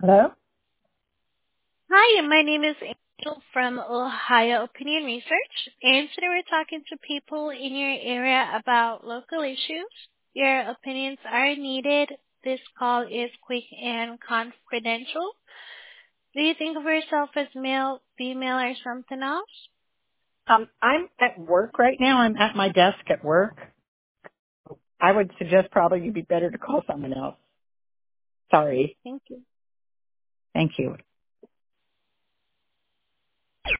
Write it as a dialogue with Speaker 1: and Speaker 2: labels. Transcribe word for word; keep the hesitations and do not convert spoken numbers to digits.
Speaker 1: Hello?
Speaker 2: Hi, my name is Angel from Ohio Opinion Research, and today we're talking to people in your area about local issues. Your opinions are needed. This call is quick and confidential. Do you think of yourself as male, female, or something else?
Speaker 1: Um, I'm at work right now. I'm at my desk at work. I would suggest probably you'd be better to call someone else. Sorry.
Speaker 2: Thank you.
Speaker 1: Thank you.